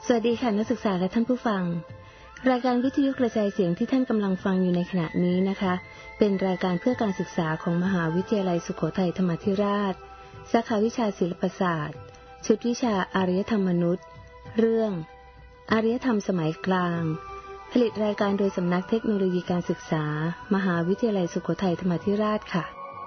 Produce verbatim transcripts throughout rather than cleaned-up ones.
สวัสดีค่ะนักศึกษาและท่านผู้ฟังรายการวิทยุกระจายเสียงที่ท่านกำลังฟังอยู่ในขณะนี้นะคะเป็นรายการเพื่อการศึกษาของมหาวิทยาลัยสุโขทัยธรรมาธิราชสาขาวิชาศิลปศาสตร์ชุดวิชาอารยธรรมมนุษย์เรื่องอารยธรรมสมัยกลางผลิตรายการโดยสำนักเทคโนโลยีการศึกษามหาวิทยาลัยสุโขทัยธรรมาธิราชค่ะ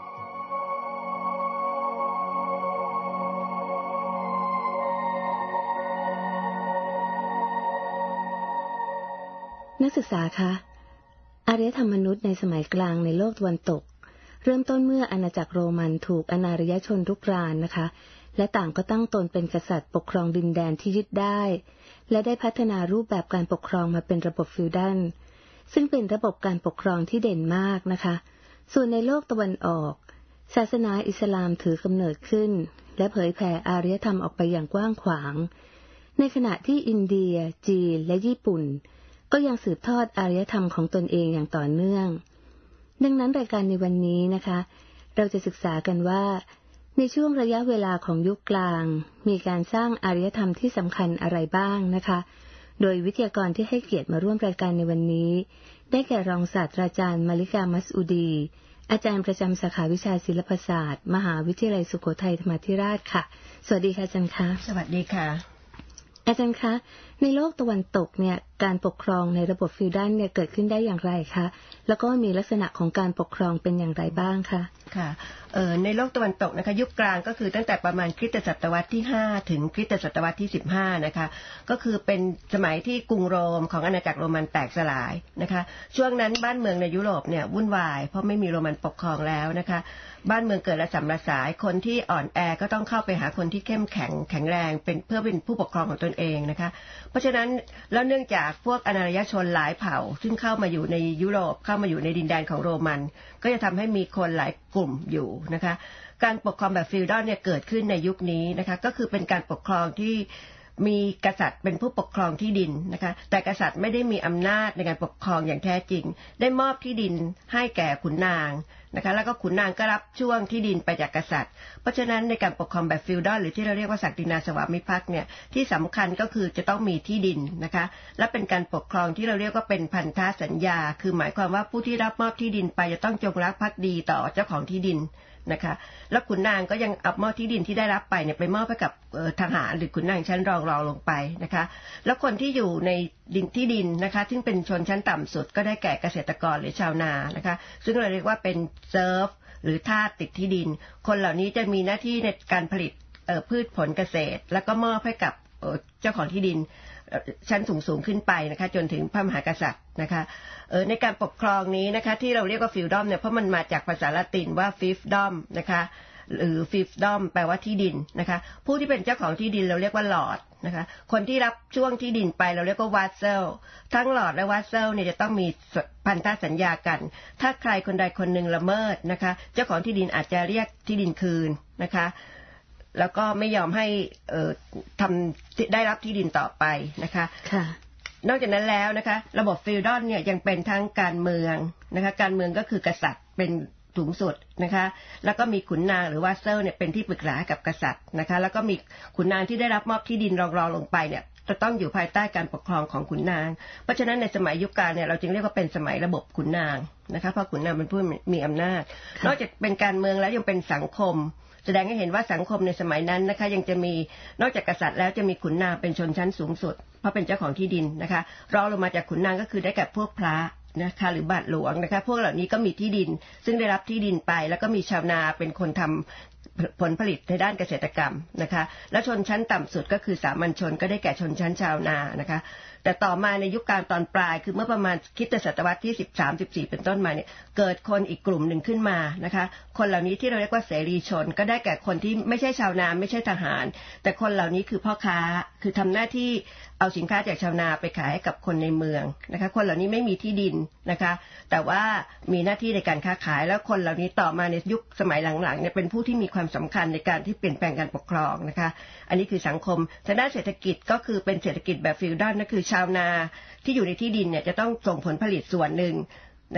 นักศึกษาคะอารยธรรมมนุษย์ในสมัยกลางในโลกตะวันตกเริ่มต้นเมื่ออาณาจักรโรมันถูกอนาารยชนรุกรานนะคะและต่างก็ตั้งตนเป็นกษัตริย์ปกครองดินแดนที่ยึดได้และได้พัฒนารูปแบบการปกครองมาเป็นระบบฟิวดัลซึ่งเป็นระบบการปกครองที่เด่นมากนะคะส่วนในโลกตะวันออกศาสนาอิสลามถือกำเนิดขึ้นและเผยแผ่อารยธรรมออกไปอย่างกว้างขวางในขณะที่อินเดียจีนและญี่ปุ่นก็ยังสืบทอดอารยธรรมของตนเองอย่างต่อเนื่องดังนั้นรายการในวันนี้นะคะเราจะศึกษากันว่าในช่วงระยะเวลาของยุคกลางมีการสร้างอารยธรรมที่สำคัญอะไรบ้างนะคะโดยวิทยากรที่ให้เกียรติมาร่วมรายการในวันนี้ได้แก่รองศาสตราจารย์มาลิกามัสอูดีอาจารย์ประจำสาขาวิชาศิลปศาสตร์มหาวิทยาลัยสุโขทัยธรรมาธิราชค่ะสวัสดีค่ะอาจารย์คะสวัสดีค่ะอาจารย์คะในโลกตะวันตกเนี่ยการปกครองในระบบฟิวดัลเนี่ยเกิดขึ้นได้อย่างไรคะแล้วก็มีลักษณะของการปกครองเป็นอย่างไรบ้างคะค่ะเอ่อในโลกตะวันตกนะคะยุคกลางก็คือตั้งแต่ประมาณคริสตศตวรรษที่ห้าถึงคริสตศตวรรษที่สิบห้านะคะก็คือเป็นสมัยที่กรุงโรมของอาณาจักรโรมันแตกสลายนะคะช่วงนั้นบ้านเมืองในยุโรปเนี่ยวุ่นวายเพราะไม่มีโรมันปกครองแล้วนะคะบ้านเมืองเกิดระสำระสายคนที่อ่อนแอก็ต้องเข้าไปหาคนที่เข้มแข็งแข็งแรงเป็นเพื่อเป็นผู้ปกครองของตนเองนะคะเพราะฉะนั้นแล้วเนื่องจากพวกอารยชนหลายเผ่าซึ่งเข้ามาอยู่ในยุโรปเข้ามาอยู่ในดินแดนของโรมันก็จะทำให้มีคนหลายกลุ่มอยู่นะคะการปกครองแบบฟิวดัลเนี่ยเกิดขึ้นในยุคนี้นะคะก็คือเป็นการปกครองที่มีกษัตริย์เป็นผู้ปกครองที่ดินนะคะแต่กษัตริย์ไม่ได้มีอำนาจในการปกครองอย่างแท้จริงได้มอบที่ดินให้แก่ขุนนางนะคะแล้วก็ขุนนางก็รับช่วงที่ดินไปจากกษัตริย์เพราะฉะนั้นในการปกครองแบบฟิวดัลหรือที่เราเรียกว่าศักดินาสวามิภักดิ์เนี่ยที่สำคัญก็คือจะต้องมีที่ดินนะคะและเป็นการปกครองที่เราเรียกว่าเป็นพันธสัญญาคือหมายความว่าผู้ที่รับมอบที่ดินไปจะต้องจงรักภักดีต่อเจ้าของที่ดินนะคะแล้วขุนนางก็ยังเอามอบที่ดินที่ได้รับไปเนี่ยไปมอบให้กับทหารหรือขุนนางชั้นรองรองลงไปนะคะแล้วคนที่อยู่ในดินที่ดินนะคะซึ่งเป็นชนชั้นต่ำสุดก็ได้แก่เกษตรกรหรือชาวนานะคะซึ่งเราเรียกว่าเป็นเซิร์ฟหรือทาสติดที่ดินคนเหล่านี้จะมีหน้าที่ในการผลิตพืชผลเกษตรแล้วก็มอบให้กับเจ้าของที่ดินชั้นสูงสูงขึ้นไปนะคะจนถึงพระมหากษัตริย์นะคะในการปกครองนี้นะคะที่เราเรียกว่าฟิวดอมเนี่ยเพราะมันมาจากภาษาละตินว่าฟิฟดอมนะคะหรือฟิฟดอมแปลว่าที่ดินนะคะผู้ที่เป็นเจ้าของที่ดินเราเรียกว่าลอร์ดนะคะคนที่รับช่วงที่ดินไปเราเรียกว่าวาสเซลทั้งลอร์ดและวาสเซลเนี่ยจะต้องมีพันธสัญญากันถ้าใครคนใดคนหนึ่งละเมิดนะคะเจ้าของที่ดินอาจจะเรียกที่ดินคืนนะคะแล้วก็ไม่ยอมให้เอ่อทำได้รับที่ดินต่อไปนะคะค่ะนอกจากนั้นแล้วนะคะระบบฟิวดัลเนี่ยยังเป็นทั้งการเมืองนะคะการเมืองก็คือกษัตริย์เป็นสูงสุดนะคะแล้วก็มีขุนนางหรือวาสเซลเนี่ยเป็นที่ปรึกษากับกษัตริย์นะคะแล้วก็มีขุนนางที่ได้รับมอบที่ดินรองๆลงไปเนี่ยจะต้องอยู่ภายใต้การปกครองของขุนนางเพราะฉะนั้นในสมัยยุคกลางเนี่ยเราจึงเรียกว่าเป็นสมัยระบบขุนนางนะคะเพราะขุนนางเป็นผู้มีอำนาจนอกจากเป็นการเมืองแล้วยังเป็นสังคมแสดงให้เห็นว่าสังคมในสมัยนั้นนะคะยังจะมีนอกจากกษัตริย์แล้วจะมีขุนนางเป็นชนชั้นสูงสุดเพราะเป็นเจ้าของที่ดินนะคะรองลงมาจากขุนนางก็คือได้แก่พวกพระนะคะหรือบาทหลวงนะคะพวกเหล่านี้ก็มีที่ดินซึ่งได้รับที่ดินไปแล้วก็มีชาวนาเป็นคนทำผลผลิตในด้านเกษตรกรรมนะคะและชนชั้นต่ำสุดก็คือสามัญชนก็ได้แก่ชนชั้นชาวนานะคะแต่ต่อมาในยุคกลางตอนปลายคือเมื่อประมาณคริสตศตวรรษที่สิบสาม สิบสี่เป็นต้นมาเนี่ยเกิดคนอีกกลุ่มหนึ่งขึ้นมานะคะคนเหล่านี้ที่เราเรียกว่าเสรีชนก็ได้แก่คนที่ไม่ใช่ชาวนาไม่ใช่ทหารแต่คนเหล่านี้คือพ่อค้าคือทำหน้าที่เอาสินค้าจากชาวนาไปขายให้กับคนในเมืองนะคะคนเหล่านี้ไม่มีที่ดินนะคะแต่ว่ามีหน้าที่ในการค้าขายแล้วคนเหล่านี้ต่อมาในยุคสมัยหลังๆเนี่ยเป็นผู้ที่มีความสำคัญในการที่เปลี่ยนแปลงการปกครองนะคะอันนี้คือสังคมทางด้านเศรษฐกิจก็คือเป็นเศรษฐกิจแบบฟิวดัลนั่นคือชาวนาที่อยู่ในที่ดินเนี่ยจะต้องส่งผลผลิตส่วนหนึ่งนะคะ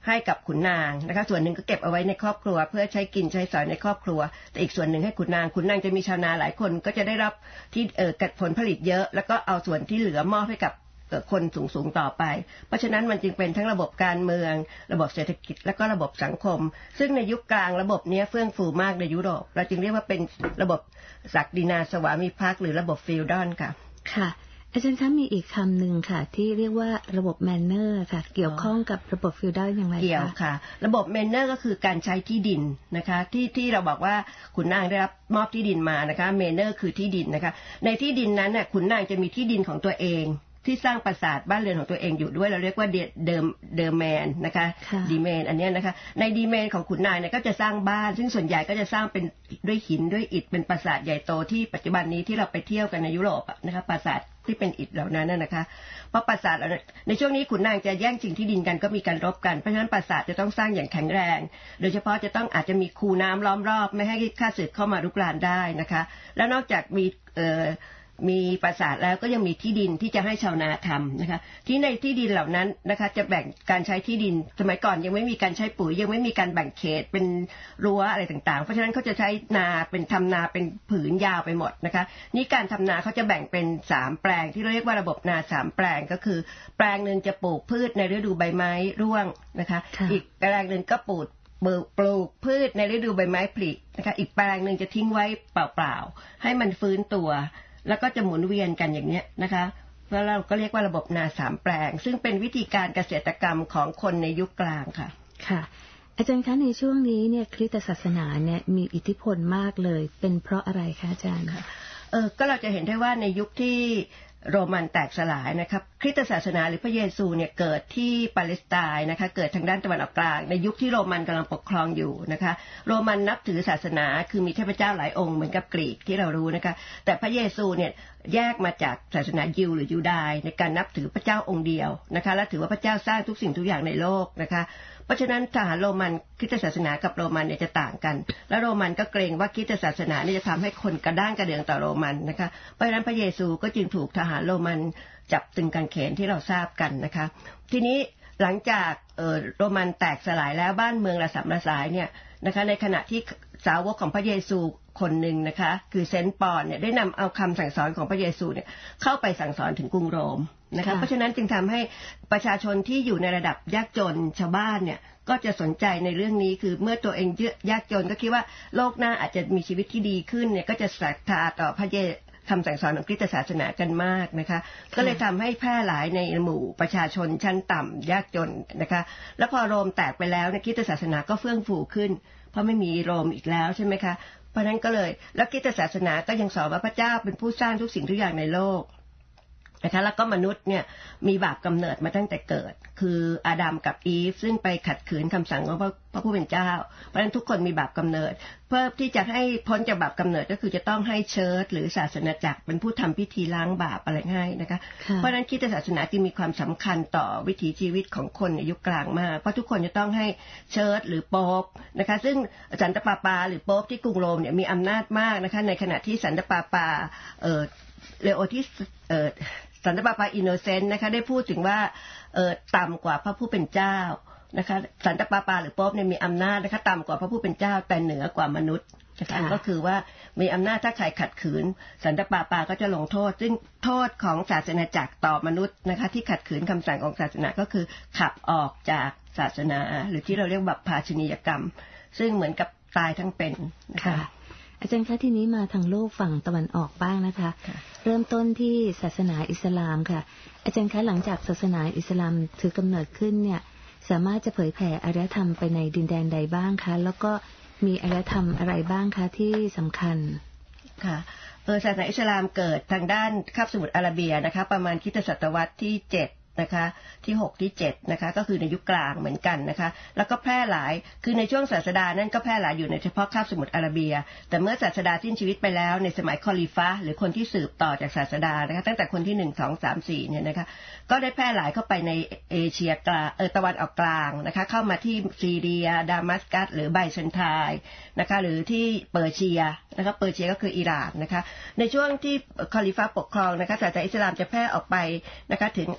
ให้กับขุนนางนะคะส่วนหนึ่งก็เก็บเอาไว้ในครอบครัวเพื่อใช้กินใช้สอยในครอบครัวแต่อีกส่วนหนึ่งให้ขุนนางขุนนางจะมีชาวนาหลายคนก็จะได้รับที่เอ่อผลผลิตเยอะแล้วก็เอาส่วนที่เหลือมอบให้กับคนสูงๆต่อไปเพราะฉะนั้นมันจึงเป็นทั้งระบบการเมืองระบบเศรษฐกิจและก็ระบบสังคมซึ่งในยุคกลางระบบนี้เฟื่องฟูมากในยุโรปเราจึงเรียกว่าเป็นระบบศักดินาสวามิภักดิ์หรือระบบฟีดอลค่ะค่ะอาจารย์คะมีอีกคำหนึ่งค่ะที่เรียกว่าระบบแมนเนอร์ค่ะเกี่ยวข้องกับระบบฟีดอลอย่างไรคะเกี่ยวค่ะระบบแมนเนอร์ก็คือการใช้ที่ดินนะคะที่ที่เราบอกว่าขุนนางได้รับมอบที่ดินมานะคะแมนเนอร์คือที่ดินนะคะในที่ดินนั้นน่ะขุนนางจะมีที่ดินของตัวเองที่สร้างปราสาทบ้านเรือนของตัวเองอยู่ด้วยเราเรียกว่าเดิมเดิมแมนนะคะดีแมนอันนี้นะคะในดีแมนของขุนนางเนี่ยก็จะสร้างบ้านซึ่งส่วนใหญ่ก็จะสร้างเป็นด้วยหินด้วยอิฐเป็นปราสาทใหญ่โตที่ปัจจุบันนี้ที่เราไปเที่ยวกันในยุโรปนะคะปราสาทที่เป็นอิฐเหล่านั้นนะคะเพราะปราสาทในช่วงนี้ขุนนางจะแย่งชิงที่ดินกันก็มีการรบกันเพราะฉะนั้นปราสาทจะต้องสร้างอย่างแข็งแรงโดยเฉพาะจะต้องอาจจะมีคูน้ำล้อมรอบไม่ให้ข้าศึกเข้ามารุกรานได้นะคะแล้วนอกจากมีเอ่อมีปราสาทแล้วก็ยังมีที่ดินที่จะให้ชาวนาทำนะคะที่ในที่ดินเหล่านั้นนะคะจะแบ่งการใช้ที่ดินสมัยก่อนยังไม่มีการใช้ปุ๋ยยังไม่มีการแบ่งเขตเป็นรั้วอะไรต่างๆเพราะฉะนั้นเขาจะใช้นาเป็นทำนาเป็นผืนยาวไปหมดนะคะนี่การทำนาเขาจะแบ่งเป็นสามแปลงที่เราเรียกว่าระบบนาสามแปลงก็คือแปลงนึงจะปลูกพืชในฤดูใบไม้ร่วงนะคะอีกแปลงนึงก็ปลูกปลูกพืชในฤดูใบไม้ผลินะคะอีกแปลงนึงจะทิ้งไว้เปล่าๆให้มันฟื้นตัวแล้วก็จะหมุนเวียนกันอย่างนี้นะคะแล้วเราก็เรียกว่าระบบนาสามแปลงซึ่งเป็นวิธีการเกษตรกรรมของคนในยุคกลางค่ะค่ะอาจารย์คะในช่วงนี้เนี่ยคริสตศาสนาเนี่ยมีอิทธิพลมากเลยเป็นเพราะอะไรคะอาจารย์คะเออก็เราจะเห็นได้ว่าในยุคที่โรมันแตกสลายนะครับคริสตศาสนาหรือพระเยซูเนี่ยเกิดที่ปาเลสไตน์นะคะเกิดทางด้านตะวันออกกลางในยุคที่โรมันกำลังปกครองอยู่นะคะโรมันนับถือศาสนาคือมีเทพเจ้าหลายองค์เหมือนกับกรีกที่เรารู้นะคะแต่พระเยซูเนี่ยแยกมาจากศาสนายิวหรือยูดาห์ในการนับถือพระเจ้าองค์เดียวนะคะและถือว่าพระเจ้าสร้างทุกสิ่งทุกอย่างในโลกนะคะเพราะฉะนั้นทหารโรมันคริสตศาสนากับโรมันเนี่ยจะต่างกันและโรมันก็เกรงว่าคริสตศาสนาเนี่ยจะทำให้คนกระด้างกระเดืองต่อโรมันนะคะเพราะฉะนั้นพระเยซูก็จึงถูกทหารโรมันจับตึงกางเขนที่เราทราบกันนะคะทีนี้หลังจากเอ่อโรมันแตกสลายแล้วบ้านเมืองระสำระสายเนี่ยนะคะในขณะที่สาวกของพระเยซูคนหนึ่งนะคะคือเซนต์ปอนเนี่ยได้นำเอาคำสั่งสอนของพระเยซูเนี่ยเข้าไปสั่งสอนถึงกรุงโรมนะคะเพราะฉะนั้นจึงทำให้ประชาชนที่อยู่ในระดับยากจนชาวบ้านเนี่ยก็จะสนใจในเรื่องนี้คือเมื่อตัวเองยากจนก็คิดว่าโลกหน้าอาจจะมีชีวิตที่ดีขึ้นเนี่ยก็จะศรัทธาต่อพระเยซูคำสั่งสอนของคริสตศาสนากันมากนะคะก็เลยทำให้แพร่หลายในหมู่ประชาชนชั้นต่ำยากจนนะคะแล้วพอโรมแตกไปแล้วคริสตศาสนาก็เฟื่องฟูขึ้นเพราะไม่มีโรมอีกแล้วใช่ไหมคะเพราะนั้นก็เลยแล้วคริสตศาสนาก็ยังสอนว่าพระเจ้าเป็นผู้สร้างทุกสิ่งทุกอย่างในโลกนะคะแล้วก็มนุษย์เนี่ยมีบาปกำเนิดมาตั้งแต่เกิดคืออาดัมกับอีฟซึ่งไปขัดขืนคำสั่งของพระผู้เป็นเจ้าเพราะฉะนั้นทุกคนมีบาปกำเนิดเพื่อที่จะให้พ้นจากบาปกำเนิดก็คือจะต้องให้เชิร์ชหรือศาสนาจักรเป็นผู้ทำพิธีล้างบาปอะไรให้นะคะเพราะฉะนั้นคริสตศาสนาจึงมีความสำคัญต่อวิถีชีวิตของคนในยุคกลางมากเพราะทุกคนจะต้องให้เชิร์ชหรือโป๊ปนะคะซึ่งสันตะปาปาหรือโป๊ปที่กรุงโรมเนี่ยมีอำนาจมากนะคะในขณะที่สันตะปาปาเอ่อเลโอที่เอ่อสันตะปาปาอินโนเซนต์นะคะได้พูดถึงว่าเอ่อต่ำกว่าพระผู้เป็นเจ้านะคะสันตะปาปาหรือโป๊ปเนี่ยมีอำนาจนะคะต่ำกว่าพระผู้เป็นเจ้าแต่เหนือกว่ามนุษย์นะคะก็คือว่ามีอำนาจถ้าใครขัดขืนสันตะปาปาก็จะลงโทษซึ่งโทษของศาสนาจักรต่อมนุษย์นะคะที่ขัดขืนคำสั่งของศาสนาก็คือขับออกจากศาสนาหรือที่เราเรียกว่าภาชนียกรรมซึ่งเหมือนกับตายทั้งเป็นนะคะอาจารย์คะทีนี้มาทางโลกฝั่งตะวันออกบ้างนะคะเริ่มต้นที่ศาสนาอิสลามค่ะอาจารย์คะหลังจากศาสนาอิสลามถือกำเนิดขึ้นเนี่ยสามารถจะเผยแผ่อารยธรรมไปในดินแดนใดบ้างคะแล้วก็มีอารยธรรมอะไรบ้างคะที่สำคัญค่ะเออศาสนาอิสลามเกิดทางด้านคาบสมุทรอาระเบียนะคะประมาณคริสตศตวรรษที่เจ็ดนะคะที่หกที่เจ็ดนะคะก็คือในยุคกลางเหมือนกันนะคะแล้วก็แพร่หลายคือในช่วงศาสดานั้นก็แพร่หลายอยู่ในเฉพาะคาบสมุทรอาระเบียแต่เมื่อศาสดาสิ้นชีวิตไปแล้วในสมัยคอลิฟะห์หรือคนที่สืบต่อจากศาสดานะคะตั้งแต่คนที่หนึ่ง สอง สาม สี่เนี่ยนะคะก็ได้แพร่หลายเข้าไปในเอเชียกลางเออตะวันออกกลางนะคะเข้ามาที่ซีเรียดามัสกัสหรือไบซันไทน์นะคะหรือที่เปอร์เซียนะคะเปอร์เซียก็คืออิหร่านนะคะในช่วงที่คอลิฟะห์ปกครองนะคะศาสนาอิสลามจะแพร่ออกไปนะคะถึงอัฟกานิ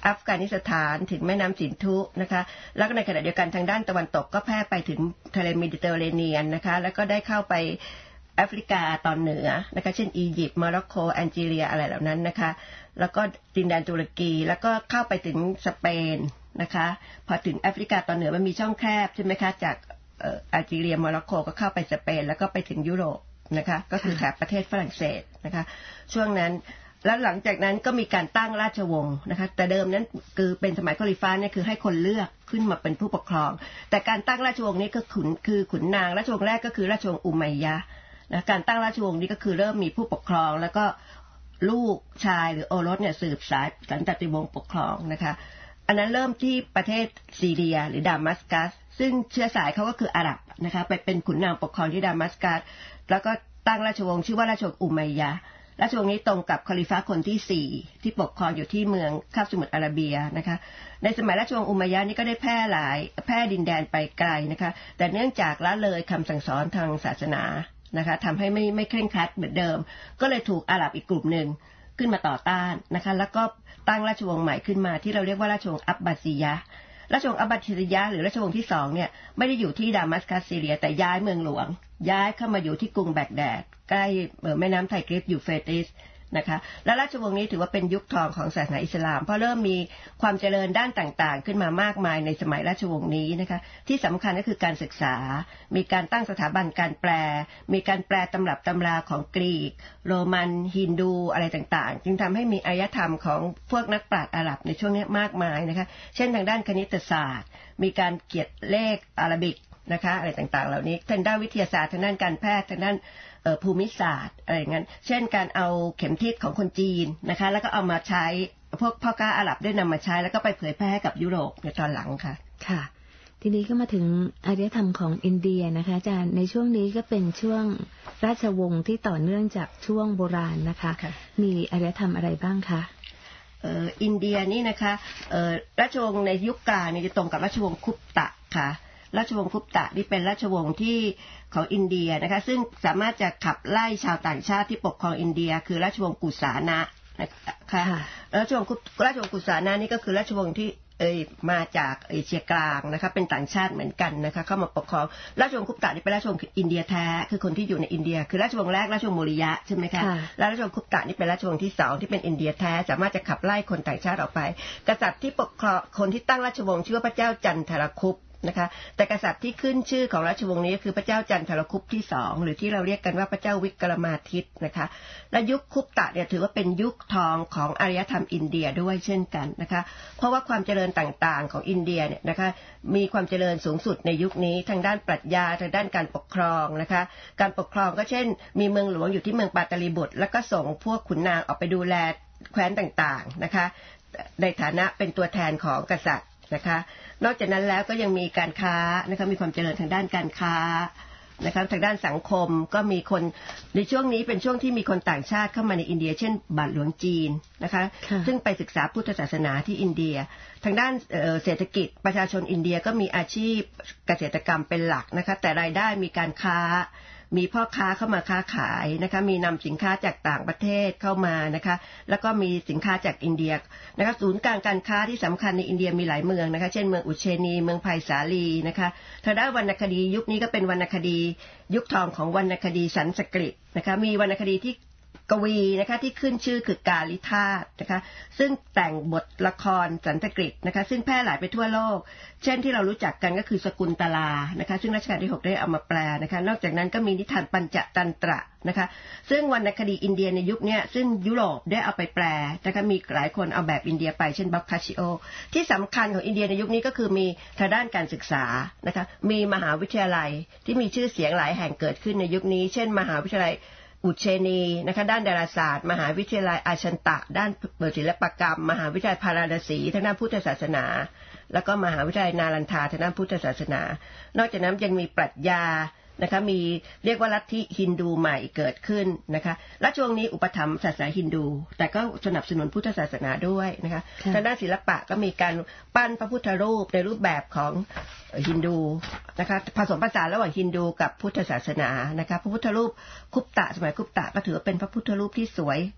นิสถานถึงแม่น้ำสินธุนะคะแล้วก็ในขณะเดียวกันทางด้านตะวันตกก็แพร่ไปถึงทะเลเมดิเตอร์เรเนียนนะคะแล้วก็ได้เข้าไปแอฟริกาตอนเหนือนะคะเช่นอียิปต์โมร็อกโกแอนจีเรียอะไรเหล่านั้นนะคะแล้วก็ดินแดนตุรกีแล้วก็เข้าไปถึงสเปนนะคะพอถึงแอฟริกาตอนเหนือมันมีช่องแคบใช่ไหมคะจากเอ่อแอลจีเรียโมร็อกโกก็เข้าไปสเปนแล้วก็ไปถึงยุโรปนะคะก็คือแถบประเทศฝรั่งเศสนะคะช่วงนั้นแล้วหลังจากนั้นก็มีการตั้งราชวงศ์นะคะแต่เดิมนั้นคือเป็นสมัยคอลิฟ้าเนี่ยคือให้คนเลือกขึ้นมาเป็นผู้ปกครองแต่การตั้งราชวงศ์นี้ก็ขุนคือขุนนางราชวงศ์แรกก็คือราชวงศ์อุมัยยะห์นะการตั้งราชวงศ์นี้ก็คือเริ่มมีผู้ปกครองแล้วก็ลูกชายหรือโอรสเนี่ยสืบสายสันตติวงศ์ปกครองนะคะอันนั้นเริ่มที่ประเทศซีเรียหรือดามัสกัสซึ่งเชื้อสายเขาก็คืออาหรับนะคะไปเป็นขุนนางปกครองที่ดามัสกัสแล้วก็ตั้งราชวงศ์ชื่อว่าราชวงศ์อุมัยยะห์ราชวงศ์นี้ตรงกับคอลิฟ้าคนที่สี่ที่ปกครองอยู่ที่เมืองคาบสมุทรอาระเบียนะคะในสมัยราชวงศ์อุมัยยะห์นี้ก็ได้แพร่หลายแพร่ดินแดนไปไกลนะคะแต่เนื่องจากละเลยคำสั่งสอนทางศาสนานะคะทำให้ไม่ไม่เคร่งครัดเหมือนเดิมก็เลยถูกอาหรับอีกกลุ่มหนึ่งขึ้นมาต่อต้านนะคะแล้วก็ตั้งราชวงศ์ใหม่ขึ้นมาที่เราเรียกว่าราชวงศ์อับบาซียะห์ราชวงศ์อับบาซียะห์หรือราชวงศ์ที่สองเนี่ยไม่ได้อยู่ที่ดามัสกัสซีเรียแต่ย้ายเมืองหลวงย้ายเข้ามาอยู่ที่กรุงแบกแดดใกล้แม่น้ำไทกริสยูเฟรติสนะคะและราชวงศ์นี้ถือว่าเป็นยุคทองของศาสนาอิสลามเพราะเริ่มมีความเจริญด้านต่างๆขึ้นมามากมายในสมัยราชวงศ์นี้นะคะที่สำคัญก็คือการศึกษามีการตั้งสถาบันการแปลมีการแปลตำรับตำราของกรีกโรมันฮินดูอะไรต่างๆจึงทำให้มีอารยธรรมของพวกนักปราชญ์อาหรับในช่วงนี้มากมายนะคะเช่นทางด้านคณิตศาสตร์มีการเขียนเลขอาราบิกนะคะอะไรต่างๆเหล่านี้ทางด้านวิทยาศาสตร์ทางด้านการแพทย์ทางด้านภูมิศาสตร์อะไรอย่างนั้นเช่นการเอาเข็มทิศของคนจีนนะคะแล้วก็เอามาใช้พวกพ่อค้าอาหรับได้นำมาใช้แล้วก็ไปเผยแพร่ให้กับยุโรปในตอนหลังค่ะค่ะทีนี้ก็มาถึงอารยธรรมของอินเดียนะคะอาจารย์ในช่วงนี้ก็เป็นช่วงราชวงศ์ที่ต่อเนื่องจากช่วงโบราณนะคะมีอารยธรรมอะไรบ้างคะเอ่ออินเดียนี่นะคะเอ่อราชวงศ์ในยุคกลางนี่จะตรงกับราชวงศ์คุปตะค่ะราชวงศ์คุปตะนี่เป็นราชวงศ์ที่ของอินเดียนะคะซึ่งสามารถจะขับไล่ชาวต่างชาติที่ปกครองอินเดียคือราชวงศ์กุสานะนะคะราชวงศ์ราชวงศ์กุสานะนี่ก็คือราชวงศ์ที่เอ่ยมาจากเอเชียกลางนะคะเป็นต่างชาติเหมือนกันนะคะเข้ามาปกครองราชวงศ์คุปตะนี่เป็นราชวงศ์อินเดียแท้คือคนที่อยู่ในอินเดียคือราชวงศ์แรกราชวงศ์โมริยะใช่ไหมคะแล้วราชวงศ์คุปตะนี่เป็นราชวงศ์ที่สองที่เป็นอินเดียแท้สามารถจะขับไล่คนต่างชาติออกไปกษัตริย์ที่ปกครองคนที่ตั้งราชวงศ์ชื่อว่าพระเจ้าจันทรคุปนะคะแต่กษัตริย์ที่ขึ้นชื่อของราชวงศ์นี้คือพระเจ้าจันทรคุปที่สองหรือที่เราเรียกกันว่าพระเจ้าวิกรมาทิตนะคะและยุคคุปตะเนี่ยถือว่าเป็นยุคทองของอารยธรรมอินเดียด้วยเช่นกันนะคะเพราะว่าความเจริญต่างๆของอินเดียเนี่ยนะคะมีความเจริญสูงสุดในยุคนี้ทางด้านปรัชญาทางด้านการปกครองนะคะการปกครองก็เช่นมีเมืองหลวงอยู่ที่เมืองปาตาลีบุตรแล้วก็ส่งพวกขุนนางออกไปดูแลแคว้นต่างๆนะคะในฐานะเป็นตัวแทนของกษัตริย์นะคะนอกจากนั้นแล้วก็ยังมีการค้านะคะมีความเจริญทางด้านการค้านะคะทางด้านสังคมก็มีคนในช่วงนี้เป็นช่วงที่มีคนต่างชาติเข้ามาในอินเดียเช่นบาทหลวงจีนนะคะซึ่งไปศึกษาพุทธศาสนาที่อินเดียทางด้านเศรษฐกิจประชาชนอินเดียก็มีอาชีพเกษตรกรรมเป็นหลักนะคะแต่รายได้มีการค้ามีพ่อค้าเข้ามาค้าขายนะคะมีนำสินค้าจากต่างประเทศเข้ามานะคะแล้วก็มีสินค้าจากอินเดียนะคะศูนย์กลางการค้าที่สำคัญในอินเดียมีหลายเมืองนะคะเช่นเมืองอุเชนีเมืองไผ่สาลีนะคะทางด้านวรรณคดียุคนี้ก็เป็นวรรณคดียุคทองของวรรณคดีสันสกฤตนะคะมีวรรณคดีที่กวีนะคะที่ขึ้นชื่อคือกาลิธาตุนะคะซึ่งแต่งบทละครสันสกฤตนะคะซึ่งแพร่หลายไปทั่วโลกเช่นที่เรารู้จักกันก็คือสกุลตลานะคะซึ่งรัชกาลที่หกได้เอามาแปลนะคะนอกจากนั้นก็มีนิทานปัญจตันตระนะคะซึ่งวรรณคดีอินเดียในยุคนี้ซึ่งยุโรปได้เอาไปแปลนะคะมีหลายคนเอาแบบอินเดียไปเช่นบ็อกคาชิโอที่สำคัญของอินเดียในยุคนี้ก็คือมีทางด้านการศึกษานะคะมีมหาวิทยาลัยที่มีชื่อเสียงหลายแห่งเกิดขึ้นในยุคนี้เช่นมหาวิทยาลัยอุเชนีนะคะด้านดาราศาสตร์มหาวิทยาลัยอาชันตะด้านศิลปกรรมมหาวิทยาลัยพาราณสีทางด้านพุทธศาสนาแล้วก็มหาวิทยาลัยนาลันทาทางด้านพุทธศาสนานอกจากนั้นยังมีปรัชญานะคะมีเรียกว่าลัทธิฮินดูใหม่เกิดขึ้นนะคะและช่วงนี้อุปถัมภ์ศาสนาฮินดูแต่ก็สนับสนุนพุทธศาสนาด้วยนะคะทางด้านศิลปะก็มีการปั้นพระพุทธรูปในรูปแบบของฮินดูนะคะผสมผสานระหว่างฮินดูกับพุทธศาสนานะคะพระพุทธรูปคุปตะสมัยคุปตะก็ถือว่าเป็นพระพุทธรูปที่สวย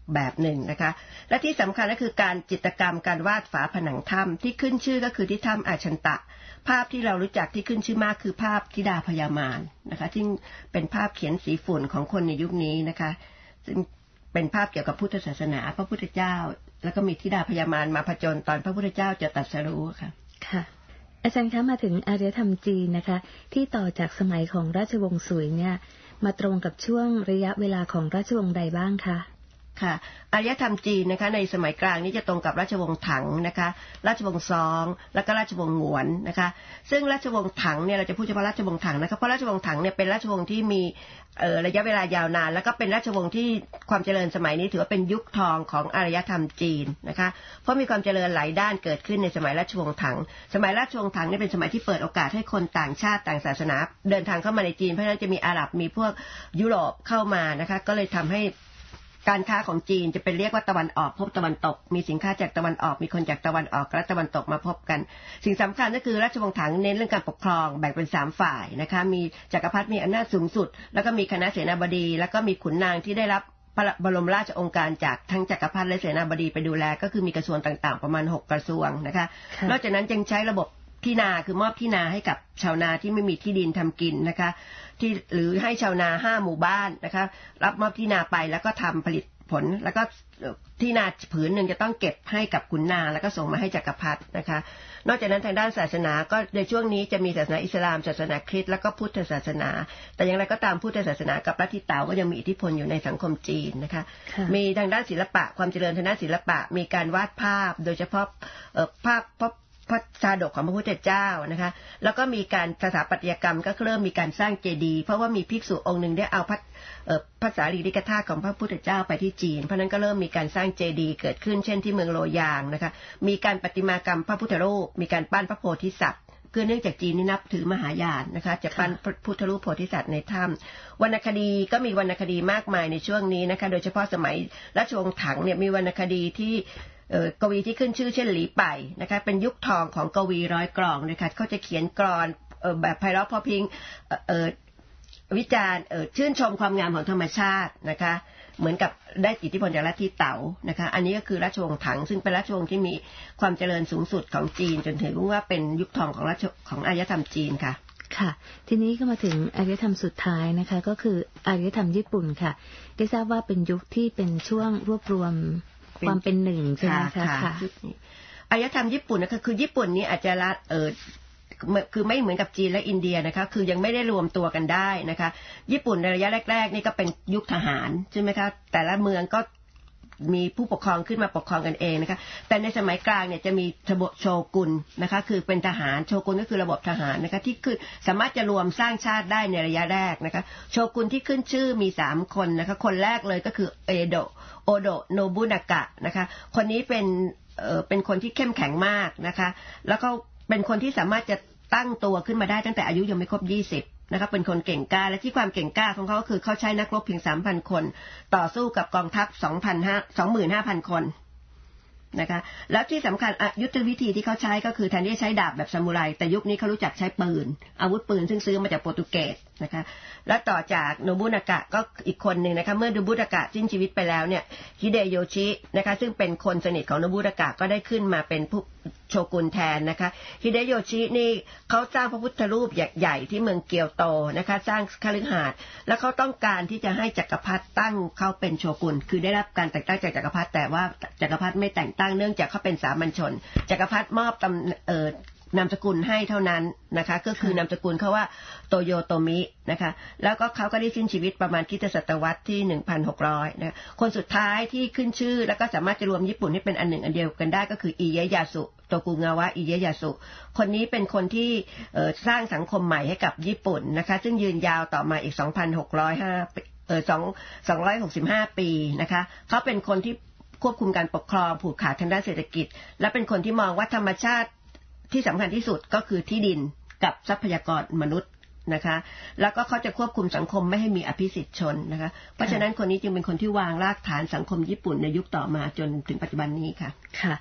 แบบหนึ่งนะคะและที่สำคัญก็คือการจิตรกรรมการวาดฝาผนังถ้ำที่ขึ้นชื่อก็คือที่ถ้ำอาชันตะภาพที่เรารู้จักที่ขึ้นชื่อมากคือภาพธิดาพญามารนะคะที่เป็นภาพเขียนสีฝุ่นของคนในยุคนี้นะคะซึ่งเป็นภาพเกี่ยวกับพุทธศาสนาพระพุทธเจ้าแล้วก็มีธิดาพญามารมาผจญตอนพระพุทธเจ้าจะตรัสรู้ค่ะค่ะอาจารย์คะมาถึงอารยธรรมจีนนะคะที่ต่อจากสมัยของราชวงศ์สุยเนี่ยมาตรงกับช่วงระยะเวลาของราชวงศ์ใดบ้างคะค่ะอารยธรรมจีนนะคะในสมัยกลางนี้จะตรงกับราชวงศ์ถังนะคะราชวงศ์ซองแล้วก็ราชวงศ์หงวนนะคะซึ่งราชวงศ์ถังเนี่ยเราจะพูดเฉพาะราชวงศ์ถังนะคะเพราะราชวงศ์ถังเนี่ยเป็นราชวงศ์ที่มีเอ่อระยะเวลายาวนานแล้วก็เป็นราชวงศ์ที่ความเจริญสมัยนี้ถือว่าเป็นยุคทองของอารยธรรมจีนนะคะเพราะมีความเจริญหลายด้านเกิดขึ้นในสมัยราชวงศ์ถังสมัยราชวงศ์ถังเนี่ยเป็นสมัยที่เปิดโอกาสให้คนต่างชาติต่างศาสนาเดินทางเข้ามาในจีนเพราะฉะนั้นจะมีอาหรับมีพวกยุโรปเข้ามานะคะก็เลยทำให้การค้าของจีนจะเป็นเรียกว่าตะวันออกพบตะวันตกมีสินค้าจากตะวันออกมีคนจากตะวันออกและตะวันตกมาพบกันสิ่งสำคัญก็คือราชวงศ์ถังเน้นเรื่องการปกครองแบ่งเป็นสามฝ่ายนะคะมีจักรพรรดิมีอำนาจสูงสุดแล้วก็มีคณะเสนาบดีแล้วก็มีขุนนางที่ได้รับพระบรมราชโองการจากทั้งจักรพรรดิและเสนาบดีไปดูแลก็คือมีกระทรวงต่างๆประมาณหกกระทรวงนะคะนอกจากนั้นยังใช้ระบบที่นาคือมอบที่นาให้กับชาวนาที่ไม่มีที่ดินทำกินนะคะที่หรือให้ชาวนาห้าหมู่บ้านนะคะรับมอบที่นาไปแล้วก็ทำผลิตผลแล้วก็ที่นาผืนหนึ่งจะต้องเก็บให้กับขุนนางแล้วก็ส่งมาให้จักรพรรดินะคะนอกจากนั้นทางด้านศาสนาก็ในช่วงนี้จะมีศาสนาอิสลามศาสนาคริสต์แล้วก็พุทธศาสนาแต่อย่างไรก็ตามพุทธศาสนากับลัทธิเต๋าก็ยังมีอิทธิพลอยู่ในสังคมจีนนะคะมีทางด้านศิลปะความเจริญทางด้านศิลปะมีการวาดภาพโดยเฉพาะภาพพระชาดกของพระพุทธเจ้านะคะแล้วก็มีการสถาปัตยกรรมก็เริ่มมีการสร้างเจดีย์เพราะว่ามีภิกษุองค์หนึ่งได้เอาพระภาษาลีริกธาตุของพระพุทธเจ้าไปที่จีนเพราะนั้นก็เริ่มมีการสร้างเจดีย์เกิดขึ้นเช่นที่เมืองโลยางนะคะมีการประติมากรรมพระพุทธรูปมีการปั้นพระโพธิสัตว์คือเนื่องจากจีนนี่นับถือมหายานนะคะจะปั้นพระพุทธรูปโพธิสัตว์ในถ้ำวรรณคดีก็มีวรรณคดีมากมายในช่วงนี้นะคะโดยเฉพาะสมัยราชวงศ์ถังเนี่ยมีวรรณคดีที่กวีที่ขึ้นชื่อเช่นหลีไป่นะคะเป็นยุคทองของกวีร้อยกลองนะคะเขาจะเขียนกลอนแบบไพเราะเพราะพริ้งวิจารณ์ชื่นชมความงามของธรรมชาตินะคะเหมือนกับได้อิทธิพลจากลัทธิเต๋านะคะอันนี้ก็คือราชวงศ์ถังซึ่งเป็นราชวงศ์ที่มีความเจริญสูงสุดของจีนจนถือว่าเป็นยุคทองของราชของอารยธรรมจีนค่ะค่ะทีนี้ก็มาถึงอารยธรรมสุดท้ายนะคะก็คืออารยธรรมญี่ปุ่นค่ะได้ทราบว่าเป็นยุคที่เป็นช่วงรวบรวมความเป็นหนึ่งใช่ไหมคะค่ะอารยธรรมญี่ปุ่นนะคะคือญี่ปุ่นนี้อาจจะละเออคือไม่เหมือนกับจีนและอินเดียนะคะคือยังไม่ได้รวมตัวกันได้นะคะญี่ปุ่นในระยะแรกๆนี่ก็เป็นยุคทหารใช่ไหมคะแต่ละเมืองก็มีผู้ปกครองขึ้นมาปกครองกันเองนะคะแต่ในสมัยกลางเนี่ยจะมีระบบโชกุนนะคะคือเป็นทหารโชกุนก็คือระบบทหารนะคะที่คือสามารถจะรวมสร้างชาติได้ในระยะแรกนะคะโชกุนที่ขึ้นชื่อมีสามคนนะคะคนแรกเลยก็คือเอโดะโอโดะโนบุนากะนะคะคนนี้เป็นเอ่อเป็นคนที่เข้มแข็งมากนะคะแล้วก็เป็นคนที่สามารถจะตั้งตัวขึ้นมาได้ตั้งแต่อายุยังไม่ครบยี่สิบนะคะเป็นคนเก่งกล้าและที่ความเก่งกล้าของเขาก็คือเขาใช้นักรบเพียง สามพัน คนต่อสู้กับกองทัพ สองพันห้าร้อย สองหมื่นห้าพัน คนนะคะแล้วที่สำคัญยุทธวิธีที่เขาใช้ก็คือแทนที่จะใช้ดาบแบบซามูไรแต่ยุคนี้เขารู้จักใช้ปืนอาวุธปืนซึ่งซื้อมาจากโปรตุเกสนะคะแล้วต่อจากโนบุนากะก็อีกคนหนึ่งนะคะเมื่อโนบุนากะสิ้นชีวิตไปแล้วเนี่ยฮิเดโยชินะคะซึ่งเป็นคนสนิทของโนบุนากะก็ได้ขึ้นมาเป็นผู้โชกุนแทนนะคะฮิเดโยชินี่เขาสร้างพระพุทธรูปใหญ่ๆที่เมืองเกียวโตนะคะสร้างคฤหาสน์แล้วเขาต้องการที่จะให้จักรพรรดิตั้งเขาเป็นโชกุนคือได้รับการแต่งตั้งจากจักรพรรดิแต่ว่าจักรพรรดิไม่แต่งตั้งเนื่องจากเขาเป็นสามัญชนจักรพรรดิมอบตำเอ่อนามสกุลให้เท่านั้นนะคะก็คือนามสกุลเขาว่าโตโยโตมินะคะแล้วก็เขาก็ได้สิ้นชีวิตประมาณคริสตศตวรรษที่ หนึ่งพันหกร้อย นะคนสุดท้ายที่ขึ้นชื่อแล้วก็สามารถจะรวมญี่ปุ่นให้เป็นอันหนึ่งอันเดียวกันได้ก็คืออิเยยาสุโตกุงาวะอิเยยาสุคนนี้เป็นคนที่สร้างสังคมใหม่ให้กับญี่ปุ่นนะคะซึ่งยืนยาวต่อมาอีก สองพันหกร้อยห้า เอ่อสองร้อยหกสิบห้า ปีนะคะเขาเป็นคนที่ควบคุมการปกครองผูกขาดทางด้านเศรษฐกิจและเป็นคนที่มองว่าธรรมชาติที่สำคัญที่สุดก็คือที่ดินกับทรัพยากรมนุษย์นะคะแล้วก็เขาจะควบคุมสังคมไม่ให้มีอภิสิทธิชนนะคะเพราะฉะนั้นคนนี้จึงเป็นคนที่วางรากฐานสังคมญี่ปุ่นในยุคต่อมาจนถึงปัจจุบันนี้ค่ะค่ะ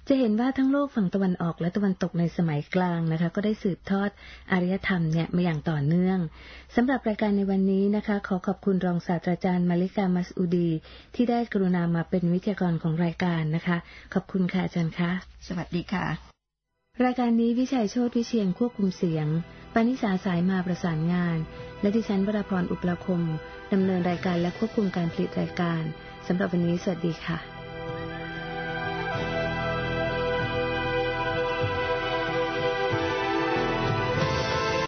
จะเห็นว่าทั้งโลกฝั่งตะวันออกและตะวันตกในสมัยกลางนะคะก็ได้สืบทอดอารยธรรมเนี่ยมาอย่างต่อเนื่องสำหรับรายการในวันนี้นะคะขอขอบคุณรองศาสตราจารย์มาลิกามัสอูดีที่ได้กรุณามาเป็นวิทยากรของรายการนะคะขอบคุณค่ะอาจารย์คะสวัสดีค่ะรายการนี้วิชัยโชติวิเชียรควบคุมเสียงปณิสาสายมาประสานงานและดิฉันวราพรอุปราคมดำเนินรายการและควบคุมการผลิตรายการสำหรับวันนี้สวัสดีค่ะ